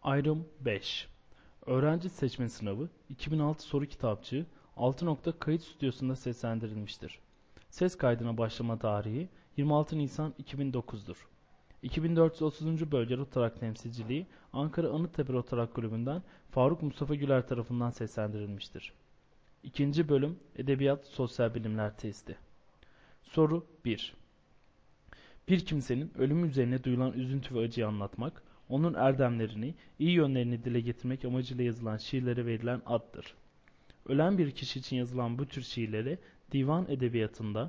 Ayrım 5. Öğrenci seçme sınavı 2006 soru kitapçığı 6. Kayıt stüdyosunda seslendirilmiştir. Ses kaydına başlama tarihi 26 Nisan 2009'dur. 2430. Bölge Rotarak temsilciliği Ankara Anıttepe Rotarak Kulübü'nden Faruk Mustafa Güler tarafından seslendirilmiştir. İkinci bölüm Edebiyat Sosyal Bilimler Testi. Soru 1. Bir kimsenin ölümü üzerine duyulan üzüntü ve acıyı anlatmak, onun erdemlerini, iyi yönlerini dile getirmek amacıyla yazılan şiirlere verilen addır. Ölen bir kişi için yazılan bu tür şiirlere divan edebiyatında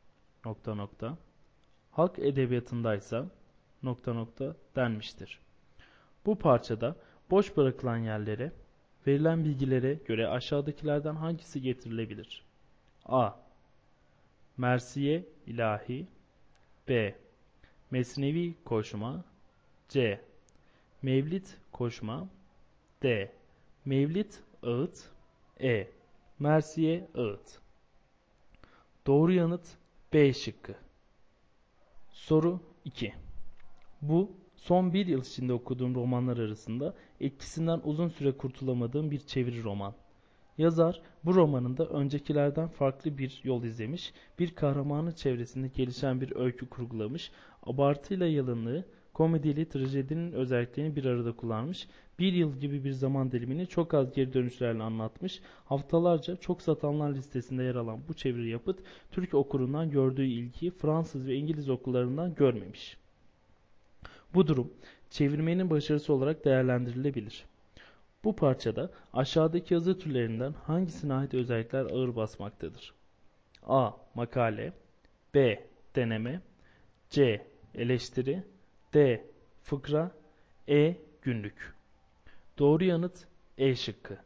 halk edebiyatındaysa denmiştir. Bu parçada boş bırakılan yerlere verilen bilgilere göre aşağıdakilerden hangisi getirilebilir? A. Mersiye ilahi. B. Mesnevi koşma. C. Mevlid koşma. D. Mevlid ağıt. E. Mersiye ağıt. Doğru yanıt B şıkkı. Soru 2. Bu son bir yıl içinde okuduğum romanlar arasında etkisinden uzun süre kurtulamadığım bir çeviri roman. Yazar bu romanında öncekilerden farklı bir yol izlemiş, bir kahramanın çevresinde gelişen bir öykü kurgulamış, abartıyla yalınlığı, komediyle trajedinin özelliklerini bir arada kullanmış, bir yıl gibi bir zaman dilimini çok az geri dönüşlerle anlatmış, haftalarca çok satanlar listesinde yer alan bu çeviri yapıt, Türk okurundan gördüğü ilgiyi Fransız ve İngiliz okullarından görmemiş. Bu durum, çevirmenin başarısı olarak değerlendirilebilir. Bu parçada aşağıdaki yazı türlerinden hangisine ait özellikler ağır basmaktadır? A. Makale. B. Deneme. C. Eleştiri. D. Fıkra. E. Günlük. Doğru yanıt E şıkkı.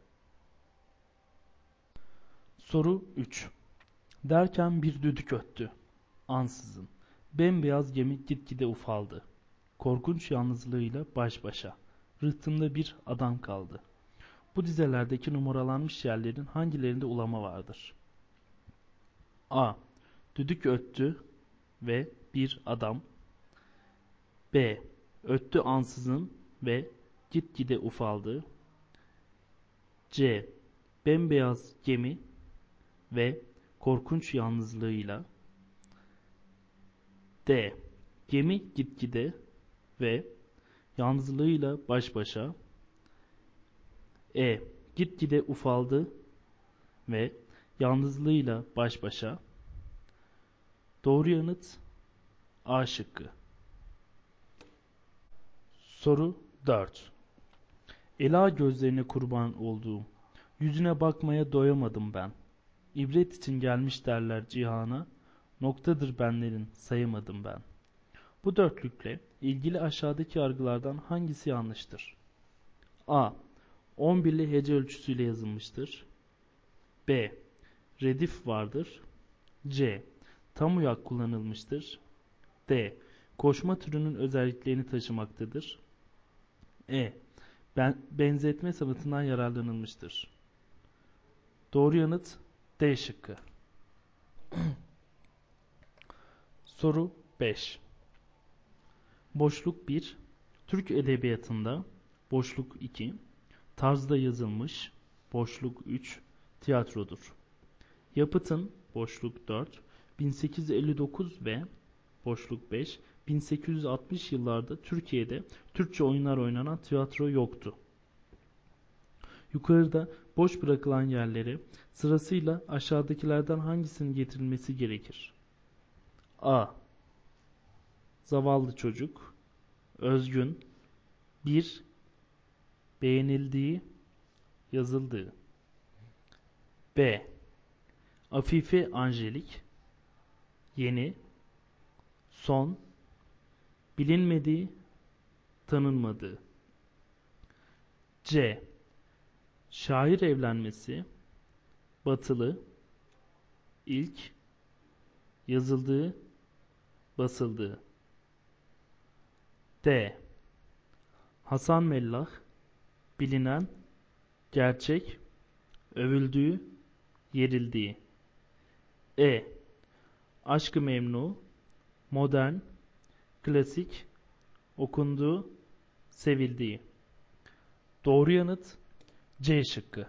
Soru 3. Derken bir düdük öttü. Ansızın. Bembeyaz gemi gitgide ufaldı. Korkunç yalnızlığıyla baş başa. Rıhtımda bir adam kaldı. Bu dizelerdeki numaralanmış yerlerin hangilerinde ulama vardır? A. Düdük öttü ve bir adam. B. Öttü ansızın ve gitgide ufaldı. C. Bembeyaz gemi ve korkunç yalnızlığıyla. D. Gemi gitgide ve yalnızlığıyla baş başa. E. Gitgide ufaldı ve yalnızlığıyla baş başa. Doğru yanıt A şıkkı. Soru 4. Ela gözlerine kurban olduğum, yüzüne bakmaya doyamadım ben. İbret için gelmiş derler cihana, noktadır benlerin sayamadım ben. Bu dörtlükle ilgili aşağıdaki yargılardan hangisi yanlıştır? A. 11'li hece ölçüsüyle yazılmıştır. B. Redif vardır. C. Tam uyak kullanılmıştır. D. Koşma türünün özelliklerini taşımaktadır. E. Benzetme sanatından yararlanılmıştır. Doğru yanıt D şıkkı. Soru 5. Boşluk 1. Türk edebiyatında boşluk 2. Tarzda yazılmış boşluk 3. Tiyatrodur. Yapıtın boşluk 4. 1859 ve boşluk 5. 1860 yıllarda Türkiye'de Türkçe oyunlar oynanan tiyatro yoktu. Yukarıda boş bırakılan yerlere sırasıyla aşağıdakilerden hangisinin getirilmesi gerekir? A. Zavallı çocuk. Özgün. 1. Beğenildiği, yazıldığı. B. Afife Angelik. Yeni. Son. Bilinmediği, tanınmadığı. C. Şair evlenmesi. Batılı. İlk. Yazıldığı, basıldığı. D. Hasan Mellah. Bilinen, gerçek, övüldüğü, yerildiği. E. Aşk-ı Memnu. Modern, klasik, okunduğu, sevildiği. Doğru yanıt C şıkkı.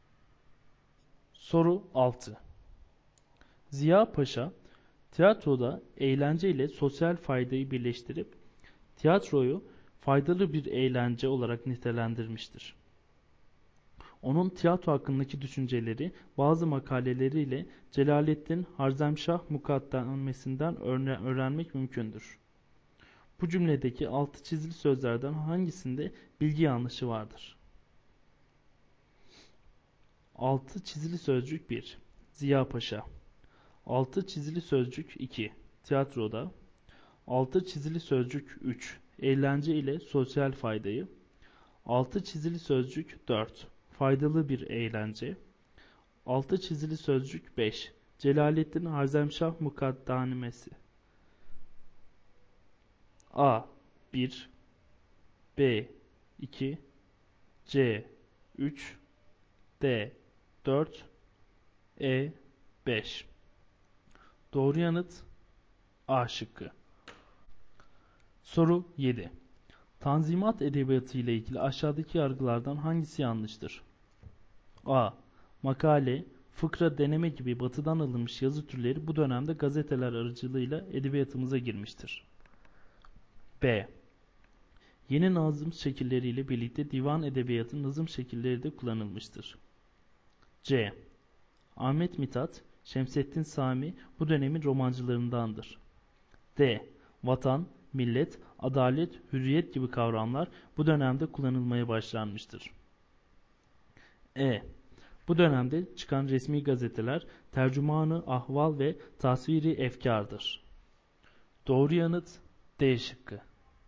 Soru 6. Ziya Paşa, tiyatroda eğlence ile sosyal faydayı birleştirip tiyatroyu faydalı bir eğlence olarak nitelendirmiştir. Onun tiyatro hakkındaki düşünceleri bazı makaleleriyle Celaleddin Harzemşah Mukaddemesi'nden öğrenmek mümkündür. Bu cümledeki altı çizili sözlerden hangisinde bilgi yanlışı vardır? Altı çizili sözcük 1. Ziya Paşa. Altı çizili sözcük 2. Tiyatroda. Altı çizili sözcük 3. Eğlence ile sosyal faydayı. Altı çizili sözcük 4. Faydalı bir eğlence. Altı çizili sözcük 5. Celaleddin Harzemşah Mukaddemesi. A 1, B 2, C 3, D 4, E 5. Doğru yanıt A şıkkı. Soru 7. Tanzimat edebiyatı ile ilgili aşağıdaki yargılardan hangisi yanlıştır? A. Makale, fıkra, deneme gibi batıdan alınmış yazı türleri bu dönemde gazeteler aracılığıyla edebiyatımıza girmiştir. B. Yeni nazım şekilleriyle birlikte divan edebiyatı nazım şekilleri de kullanılmıştır. C. Ahmet Mithat, Şemsettin Sami bu dönemin romancılarındandır. D. Vatan, millet, adalet, hürriyet gibi kavramlar bu dönemde kullanılmaya başlanmıştır. E. Bu dönemde çıkan resmi gazeteler tercümanı ahval ve tasviri efkardır. Doğru yanıt D şıkkı.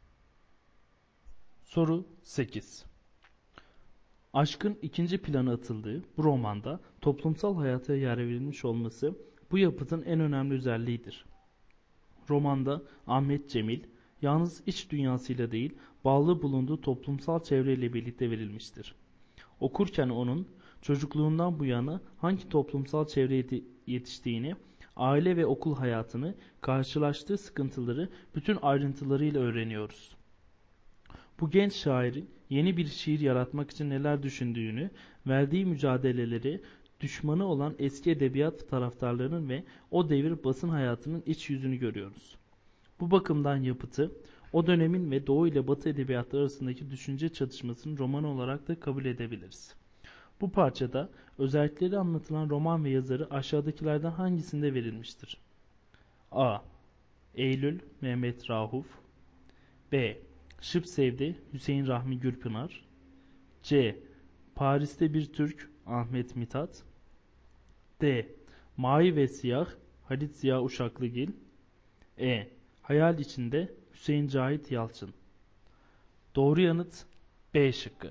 Soru 8. Aşkın ikinci plana atıldığı bu romanda toplumsal hayata yer verilmiş olması bu yapıtın en önemli özelliğidir. Romanda Ahmet Cemil yalnız iç dünyasıyla değil, bağlı bulunduğu toplumsal çevreyle birlikte verilmiştir. Okurken onun çocukluğundan bu yana hangi toplumsal çevreye yetiştiğini, aile ve okul hayatını, karşılaştığı sıkıntıları bütün ayrıntılarıyla öğreniyoruz. Bu genç şairin yeni bir şiir yaratmak için neler düşündüğünü, verdiği mücadeleleri, düşmanı olan eski edebiyat taraftarlarının ve o devir basın hayatının iç yüzünü görüyoruz. Bu bakımdan yapıtı, o dönemin ve Doğu ile Batı edebiyatları arasındaki düşünce çatışmasının romanı olarak da kabul edebiliriz. Bu parçada özellikleri anlatılan roman ve yazarı aşağıdakilerden hangisinde verilmiştir? A. Eylül Mehmet Rauf. B. Şıpsevdi Hüseyin Rahmi Gürpınar. C. Paris'te bir Türk Ahmet Mithat. D. Mavi ve Siyah Halit Ziya Uşaklıgil. E. Hayal içinde Hüseyin Cahit Yalçın. Doğru yanıt B şıkkı.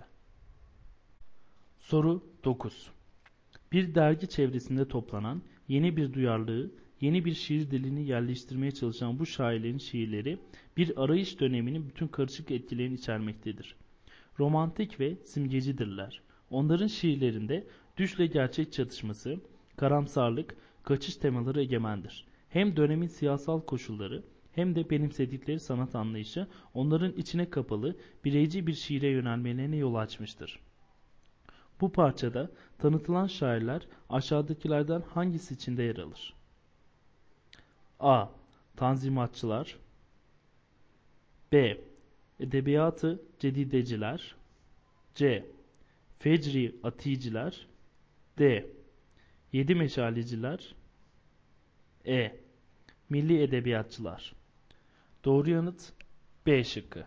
Soru 9. Bir dergi çevresinde toplanan yeni bir duyarlılığı, yeni bir şiir dilini yerleştirmeye çalışan bu şairlerin şiirleri bir arayış döneminin bütün karışık etkilerini içermektedir. Romantik ve simgecidirler. Onların şiirlerinde düşle gerçek çatışması, karamsarlık, kaçış temaları egemendir. Hem dönemin siyasal koşulları hem de benimsedikleri sanat anlayışı onların içine kapalı, bireyci bir şiire yönelmelerine yol açmıştır. Bu parçada tanıtılan şairler aşağıdakilerden hangisi içinde yer alır? A. Tanzimatçılar. B. Edebiyatı Cedideciler. C. Fecri Aticiler. D. Yedi Meşaleciler. E. Milli Edebiyatçılar. Doğru yanıt B şıkkı.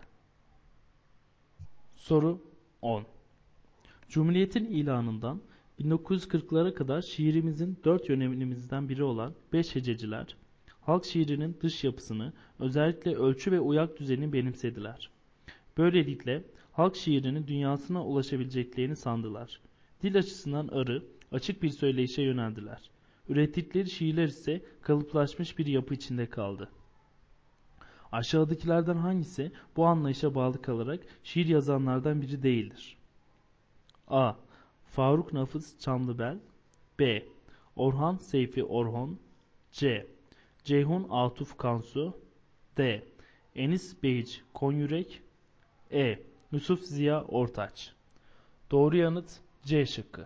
Soru 10. Cumhuriyet'in ilanından 1940'lara kadar şiirimizin dört yönelimimizden biri olan beş hececiler, halk şiirinin dış yapısını, özellikle ölçü ve uyak düzenini benimsediler. Böylelikle halk şiirinin dünyasına ulaşabileceklerini sandılar. Dil açısından arı, açık bir söyleyişe yöneldiler. Ürettikleri şiirler ise kalıplaşmış bir yapı içinde kaldı. Aşağıdakilerden hangisi bu anlayışa bağlı kalarak şiir yazanlardan biri değildir? A. Faruk Nafız Çamlıbel. B. Orhan Seyfi Orhon. C. Ceyhun Atuf Kansu. D. Enis Behiç Konyürek. E. Yusuf Ziya Ortaç. Doğru yanıt C şıkkı.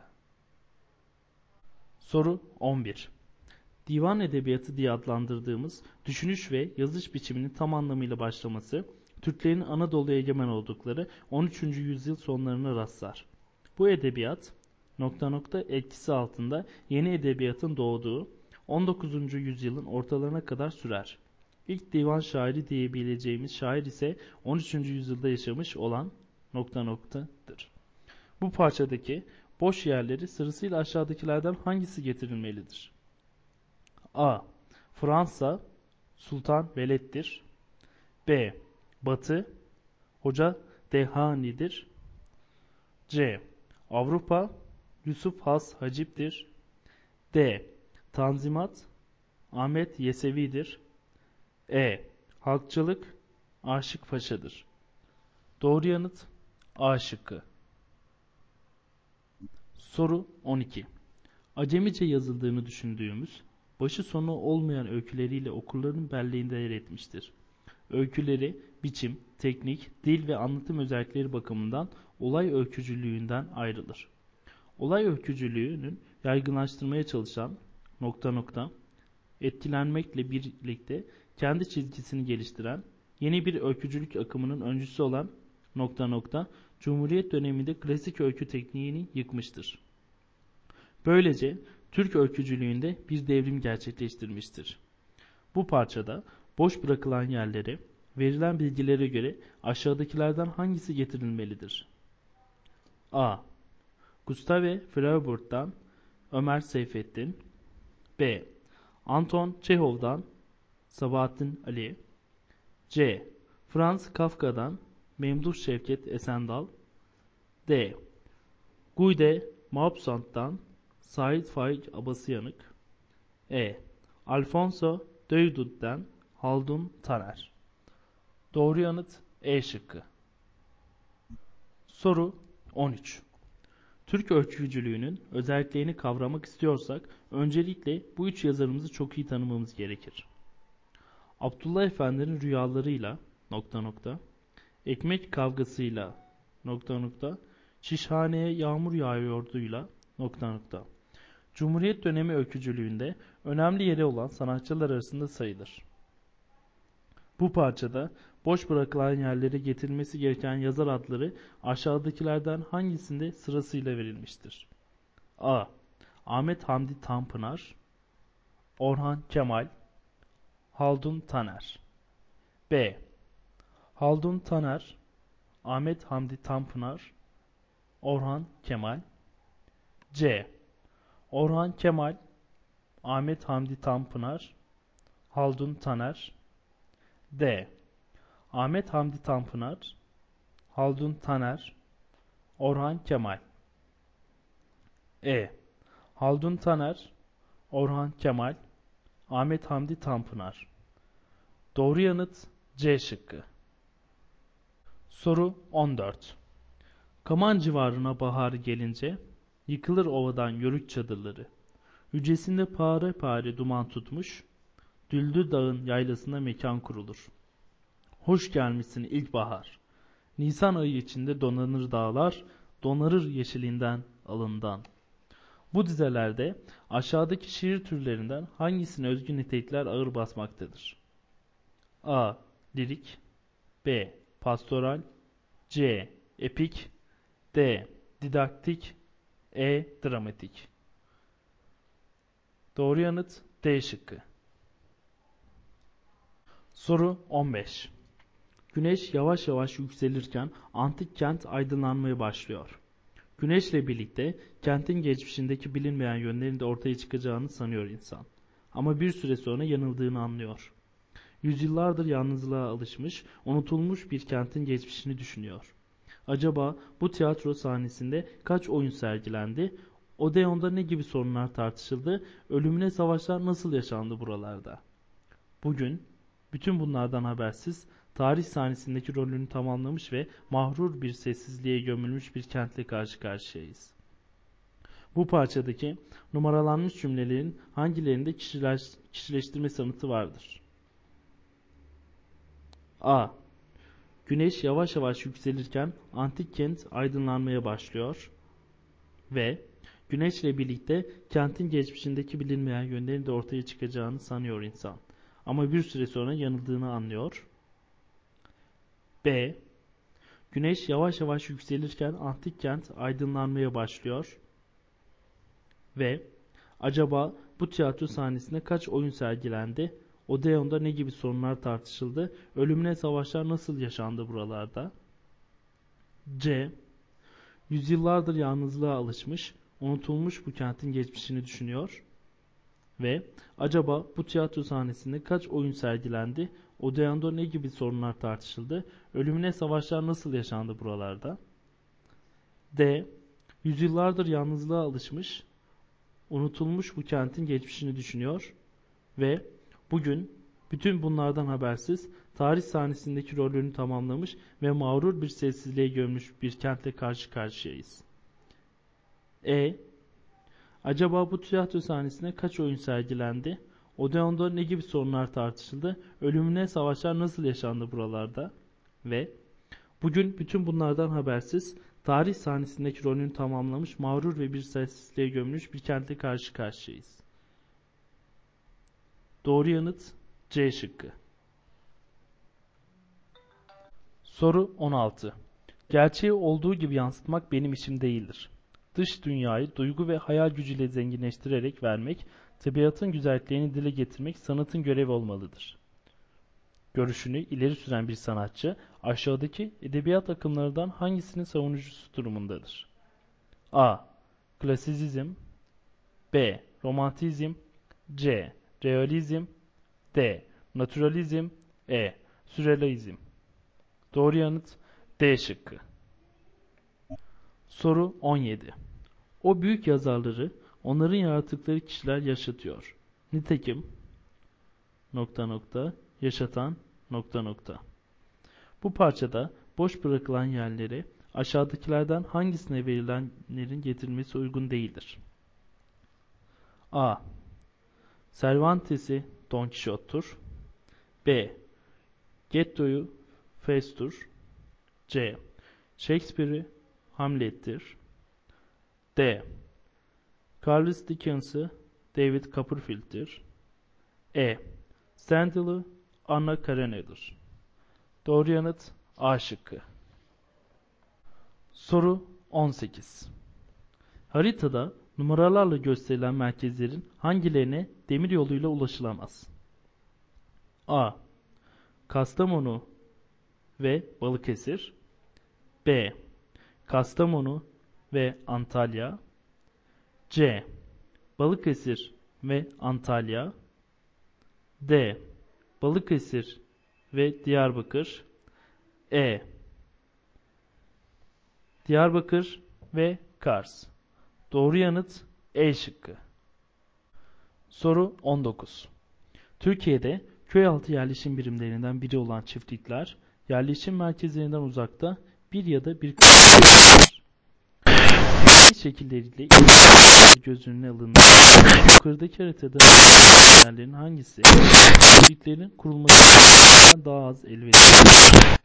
Soru 11. Divan edebiyatı diye adlandırdığımız düşünüş ve yazış biçiminin tam anlamıyla başlaması, Türklerin Anadolu'ya egemen oldukları 13. yüzyıl sonlarına rastlar. Bu edebiyat, etkisi altında yeni edebiyatın doğduğu 19. yüzyılın ortalarına kadar sürer. İlk divan şairi diyebileceğimiz şair ise 13. yüzyılda yaşamış olan ''''''''''''''''''''''''''''''''''''''''''''''''''''''''''''''''''''''''''''' Bu parçadaki boş yerleri sırasıyla aşağıdakilerden hangisi getirilmelidir? A. Fransa Sultan Veled'dir. B. Batı Hoca Dehani'dir. C. Avrupa Yusuf Has Hacip'tir. D. Tanzimat Ahmet Yesevi'dir. E. Halkçılık Aşık Paşa'dır. Doğru yanıt A şıkkı. Soru 12. Acemice yazıldığını düşündüğümüz, başı sonu olmayan öyküleriyle okurların belleğinde yer etmiştir. Öyküleri, biçim, teknik, dil ve anlatım özellikleri bakımından olay öykücülüğünden ayrılır. Olay öykücülüğünün yaygınlaştırmaya çalışan etkilenmekle birlikte kendi çizgisini geliştiren, yeni bir öykücülük akımının öncüsü olan Cumhuriyet döneminde klasik öykü tekniğini yıkmıştır. Böylece Türk öykücülüğünde bir devrim gerçekleştirmiştir. Bu parçada boş bırakılan yerlere, verilen bilgilere göre aşağıdakilerden hangisi getirilmelidir? A. Gustave Flaubert'tan Ömer Seyfettin. B. Anton Çehov'dan Sabahattin Ali. C. Franz Kafka'dan Memduh Şevket Esendal. D. Guy de Maupassant'tan Said Faik Abasıyanık. E. Alfonso Döydü'den Haldun Taner. Doğru yanıt E şıkkı. Soru 13. Türk öykücülüğünün özelliklerini kavramak istiyorsak öncelikle bu üç yazarımızı çok iyi tanımamız gerekir. Abdullah Efendi'nin rüyalarıyla ekmek kavgasıyla şişhaneye yağmur yağıyorduyla Cumhuriyet dönemi öykücülüğünde önemli yeri olan sanatçılar arasında sayılır. Bu parçada boş bırakılan yerlere getirilmesi gereken yazar adları aşağıdakilerden hangisinde sırasıyla verilmiştir? A. Ahmet Hamdi Tanpınar, Orhan Kemal, Haldun Taner. B. Haldun Taner, Ahmet Hamdi Tanpınar, Orhan Kemal. C. Orhan Kemal, Ahmet Hamdi Tanpınar, Haldun Taner. D. Ahmet Hamdi Tanpınar, Haldun Taner, Orhan Kemal. E. Haldun Taner, Orhan Kemal, Ahmet Hamdi Tanpınar. Doğru yanıt C şıkkı. Soru 14. Kaman civarına bahar gelince yıkılır ovadan yörük çadırları. Hücresinde pare pare duman tutmuş, Düldül Dağın yaylasında mekan kurulur. Hoş gelmişsin ilkbahar. Nisan ayı içinde donanır dağlar, donarır yeşilinden alından. Bu dizelerde aşağıdaki şiir türlerinden hangisine özgü nitelikler ağır basmaktadır? A. Lirik. B. Pastoral. C. Epik. D. Didaktik. E. Dramatik. Doğru yanıt D şıkkı. Soru 15. Güneş yavaş yavaş yükselirken antik kent aydınlanmaya başlıyor. Güneşle birlikte kentin geçmişindeki bilinmeyen yönlerin de ortaya çıkacağını sanıyor insan. Ama bir süre sonra yanıldığını anlıyor. Yüzyıllardır yalnızlığa alışmış, unutulmuş bir kentin geçmişini düşünüyor. Acaba bu tiyatro sahnesinde kaç oyun sergilendi? Odeon'da ne gibi sorunlar tartışıldı? Ölümüne savaşlar nasıl yaşandı buralarda? Bugün bütün bunlardan habersiz, tarih sahnesindeki rolünü tamamlamış ve mahrur bir sessizliğe gömülmüş bir kentle karşı karşıyayız. Bu parçadaki numaralanmış cümlelerin hangilerinde kişileştirme sanatı vardır? A. Güneş yavaş yavaş yükselirken antik kent aydınlanmaya başlıyor ve güneşle birlikte kentin geçmişindeki bilinmeyen yönlerin de ortaya çıkacağını sanıyor insan. Ama bir süre sonra yanıldığını anlıyor. B. Güneş yavaş yavaş yükselirken antik kent aydınlanmaya başlıyor ve acaba bu tiyatro sahnesinde kaç oyun sergilendi? Odeon'da ne gibi sorunlar tartışıldı? Ölümüne savaşlar nasıl yaşandı buralarda? C. Yüzyıllardır yalnızlığa alışmış, unutulmuş bu kentin geçmişini düşünüyor ve acaba bu tiyatro sahnesinde kaç oyun sergilendi? Odeon'da ne gibi sorunlar tartışıldı? Ölümüne savaşlar nasıl yaşandı buralarda? D. Yüzyıllardır yalnızlığa alışmış, unutulmuş bu kentin geçmişini düşünüyor ve bugün bütün bunlardan habersiz tarih sahnesindeki rolünü tamamlamış ve mağrur bir sessizliğe gömülmüş bir kentle karşı karşıyayız. Acaba bu tiyatro sahnesinde kaç oyun sergilendi? Odeon'da ne gibi sorunlar tartışıldı? Ölümüne savaşlar nasıl yaşandı buralarda? Ve bugün bütün bunlardan habersiz tarih sahnesindeki rolünü tamamlamış mağrur ve bir sessizliğe gömülmüş bir kentle karşı karşıyayız. Doğru yanıt C şıkkı. Soru 16. Gerçeği olduğu gibi yansıtmak benim işim değildir. Dış dünyayı duygu ve hayal gücüyle zenginleştirerek vermek, tabiatın güzelliklerini dile getirmek sanatın görevi olmalıdır. Görüşünü ileri süren bir sanatçı, aşağıdaki edebiyat akımlarından hangisinin savunucusu durumundadır? A. Klasizm. B. Romantizm. C. Realizm. D. Naturalizm. E. Sürrealizm. Doğru yanıt D şıkkı. Soru 17. O büyük yazarları onların yarattıkları kişiler yaşatıyor. Nitekim yaşatan Bu parçada boş bırakılan yerleri aşağıdakilerden hangisine verilenlerin getirilmesi uygun değildir? A. Cervantes'i Don Quixote'tur. B. Goethe'yu Faust'tur. C. Shakespeare'i Hamlet'tir. D. Charles Dickens'ı David Copperfield'tir. E. Stendhal'ı Anna Karenинa'dır. Doğru yanıt A şıkkı. Soru 18. Haritada numaralarla gösterilen merkezlerin hangilerine demir yoluyla ulaşılamaz? A. Kastamonu ve Balıkesir. B. Kastamonu ve Antalya. C. Balıkesir ve Antalya. D. Balıkesir ve Diyarbakır. E. Diyarbakır ve Kars. Doğru yanıt E şıkkı. Soru 19. Türkiye'de köy altı yerleşim birimlerinden biri olan çiftlikler, yerleşim merkezlerinden uzakta bir ya da birkaç şekilleriyle göz önüne alındı. Yukarıdaki haritada yerlerin hangisi çiftliklerin kurulmasından daha az elverişli?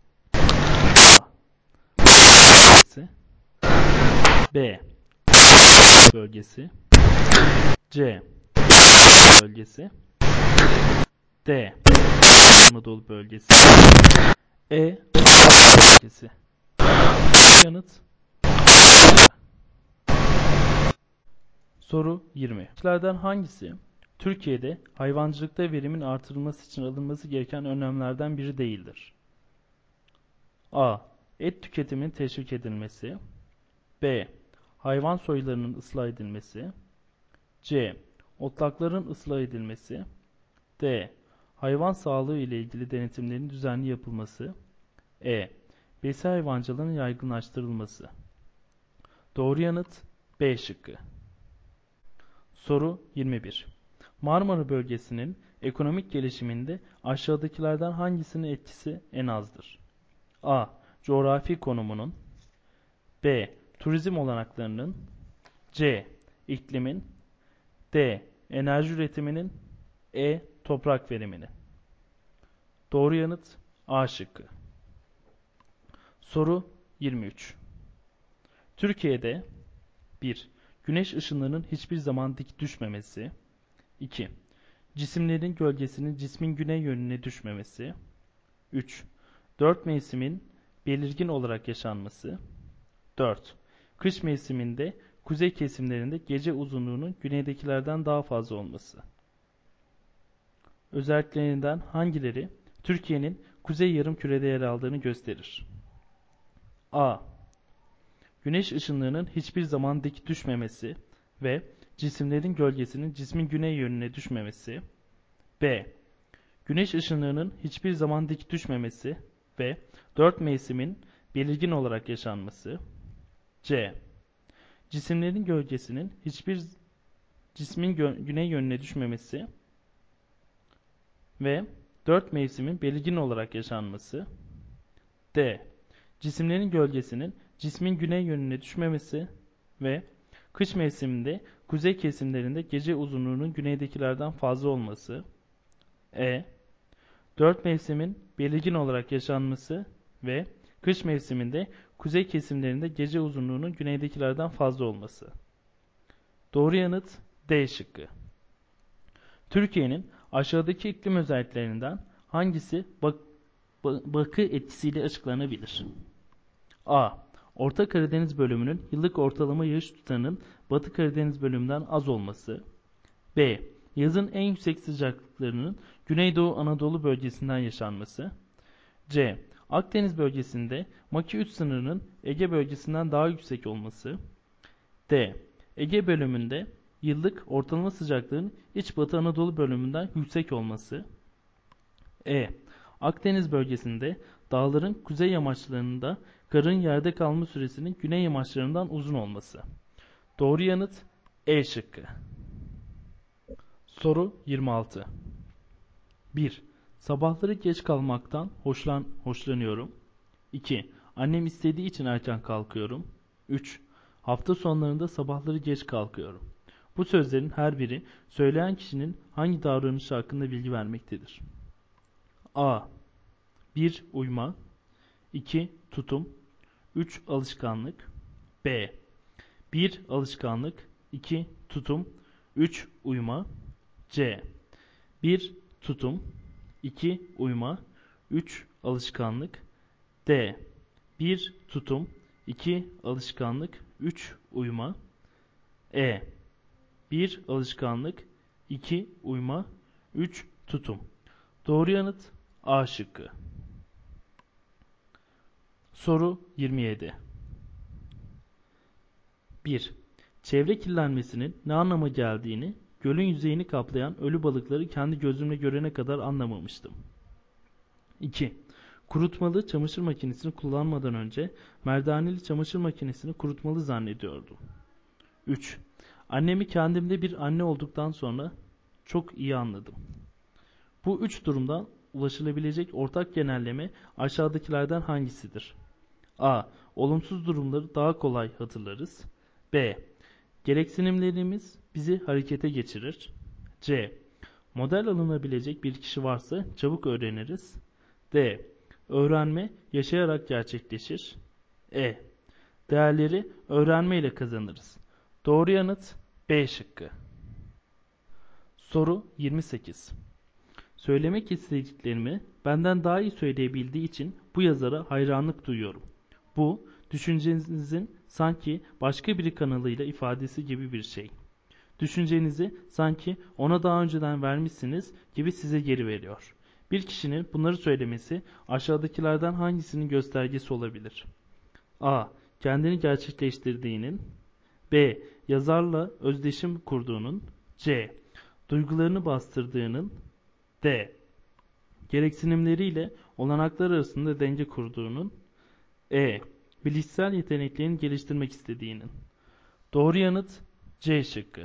B. Bölgesi. C. Bölgesi. D. Anadolu bölgesi. E. Bölgesi. Yanıt. Soru 20. Aşağıdakilerden hangisi Türkiye'de hayvancılıkta verimin artırılması için alınması gereken önlemlerden biri değildir? A. Et tüketiminin teşvik edilmesi. B. Hayvan soylarının ıslah edilmesi. C. Otlakların ıslah edilmesi. D. Hayvan sağlığı ile ilgili denetimlerin düzenli yapılması. E. Besi hayvancılığının yaygınlaştırılması. Doğru yanıt B şıkkı. Soru 21. Marmara bölgesinin ekonomik gelişiminde aşağıdakilerden hangisinin etkisi en azdır? A. Coğrafi konumunun. B. Turizm olanaklarının. C. İklimin. D. Enerji üretiminin. E. Toprak veriminin. Doğru yanıt A şıkkı. Soru 23. Türkiye'de 1. Güneş ışınlarının hiçbir zaman dik düşmemesi. 2. Cisimlerin gölgesinin cismin güney yönüne düşmemesi. 3. 4 mevsimin belirgin olarak yaşanması. 4. Kış mevsiminde kuzey kesimlerinde gece uzunluğunun güneydekilerden daha fazla olması. Özelliklerinden hangileri Türkiye'nin kuzey yarımkürede yer aldığını gösterir? A. Güneş ışınlarının hiçbir zaman dik düşmemesi ve cisimlerin gölgesinin cismin güney yönüne düşmemesi. B. Güneş ışınlarının hiçbir zaman dik düşmemesi ve 4 mevsimin belirgin olarak yaşanması. C. Cisimlerin gölgesinin hiçbir cismin güney yönüne düşmemesi ve 4 mevsimin belirgin olarak yaşanması. D. Cisimlerin gölgesinin cismin güney yönüne düşmemesi ve kış mevsiminde kuzey kesimlerinde gece uzunluğunun güneydekilerden fazla olması. E. 4 mevsimin belirgin olarak yaşanması ve kış mevsiminde kuzey kesimlerinde gece uzunluğunun güneydekilerden fazla olması. Doğru yanıt D şıkkı. Türkiye'nin aşağıdaki iklim özelliklerinden hangisi bakı etkisiyle açıklanabilir? A. Orta Karadeniz bölümünün yıllık ortalama yağış tutarının Batı Karadeniz bölümünden az olması. B. Yazın en yüksek sıcaklıklarının Güneydoğu Anadolu bölgesinden yaşanması. C. Akdeniz bölgesinde Maki 3 sınırının Ege bölgesinden daha yüksek olması. D. Ege bölümünde yıllık ortalama sıcaklığın İç Batı Anadolu bölümünden yüksek olması. E. Akdeniz bölgesinde dağların kuzey yamaçlarında karın yerde kalma süresinin güney yamaçlarından uzun olması. Doğru yanıt E şıkkı. Soru 26. 1. Sabahları geç kalmaktan hoşlanıyorum. 2. Annem istediği için erken kalkıyorum. 3. Hafta sonlarında sabahları geç kalkıyorum. Bu sözlerin her biri söyleyen kişinin hangi davranışı hakkında bilgi vermektedir? A. 1. Uyma. 2. Tutum. 3. Alışkanlık. B. 1. Alışkanlık. 2. Tutum. 3. Uyma. C. 1. Tutum. 2. Uyma. 3. Alışkanlık. D. 1. Tutum. 2. Alışkanlık. 3. Uyma. E. 1. Alışkanlık. 2. Uyma. 3. Tutum. Doğru yanıt A şıkkı. Soru 27. 1. Çevre kirlenmesinin ne anlama geldiğini, gölün yüzeyini kaplayan ölü balıkları kendi gözümle görene kadar anlamamıştım. 2. Kurutmalı çamaşır makinesini kullanmadan önce merdaneli çamaşır makinesini kurutmalı zannediyordum. 3. Annemi kendimde bir anne olduktan sonra çok iyi anladım. Bu üç durumdan ulaşılabilecek ortak genelleme aşağıdakilerden hangisidir? A. Olumsuz durumları daha kolay hatırlarız. B. Gereksinimlerimiz bizi harekete geçirir. C. Model alınabilecek bir kişi varsa çabuk öğreniriz. D. Öğrenme yaşayarak gerçekleşir. E. Değerleri öğrenme ile kazanırız. Doğru yanıt B şıkkı. Soru 28. Söylemek istediklerimi benden daha iyi söyleyebildiği için bu yazara hayranlık duyuyorum. Bu, düşüncenizin sanki başka bir kanalıyla ifadesi gibi bir şey. Düşüncenizi sanki ona daha önceden vermişsiniz gibi size geri veriyor. Bir kişinin bunları söylemesi aşağıdakilerden hangisinin göstergesi olabilir? A. Kendini gerçekleştirdiğinin. B. Yazarla özdeşim kurduğunun. C. Duygularını bastırdığının. D. Gereksinimleriyle olanaklar arasında denge kurduğunun. E. Bilişsel yeteneklerini geliştirmek istediğinin. Doğru yanıt C şıkkı.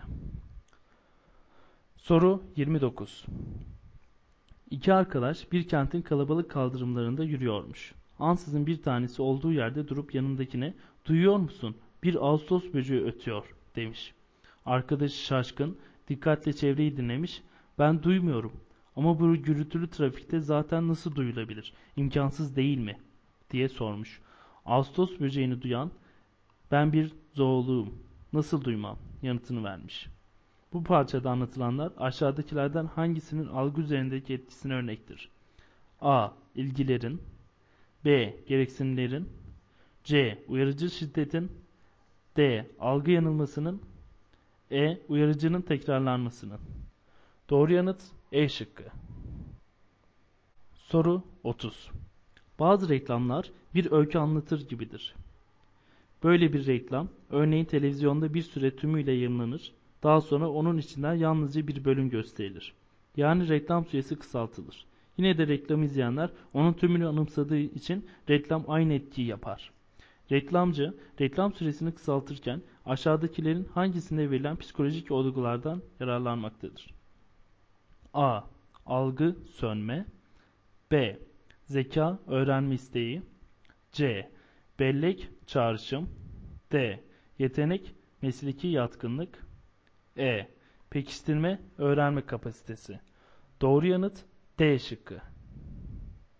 Soru 29. İki arkadaş bir kentin kalabalık kaldırımlarında yürüyormuş. Ansızın bir tanesi olduğu yerde durup yanındakine "Duyuyor musun? Bir Ağustos böceği ötüyor." demiş. Arkadaşı şaşkın, dikkatle çevreyi dinlemiş. "Ben duymuyorum. Ama bu gürültülü trafikte zaten nasıl duyulabilir? İmkansız değil mi?" diye sormuş. Ağustos böceğini duyan ben bir zooloğum, nasıl duymam yanıtını vermiş. Bu parçada anlatılanlar aşağıdakilerden hangisinin algı üzerindeki etkisine örnektir? A. İlgilerin, B. Gereksinimlerin, C. Uyarıcı şiddetin, D. Algı yanılmasının, E. Uyarıcının tekrarlanmasının. Doğru yanıt E şıkkı. Soru 30. Bazı reklamlar bir öykü anlatır gibidir. Böyle bir reklam, örneğin televizyonda bir süre tümüyle yayınlanır, daha sonra onun içinden yalnızca bir bölüm gösterilir. Yani reklam süresi kısaltılır. Yine de reklamı izleyenler onun tümünü anımsadığı için reklam aynı etkiyi yapar. Reklamcı, reklam süresini kısaltırken aşağıdakilerin hangisinde verilen psikolojik olgulardan yararlanmaktadır? A. Algı sönme, B. Zeka öğrenme isteği, C. Bellek çağrışım, D. Yetenek mesleki yatkınlık, E. Pekiştirme öğrenme kapasitesi. Doğru yanıt D şıkkı.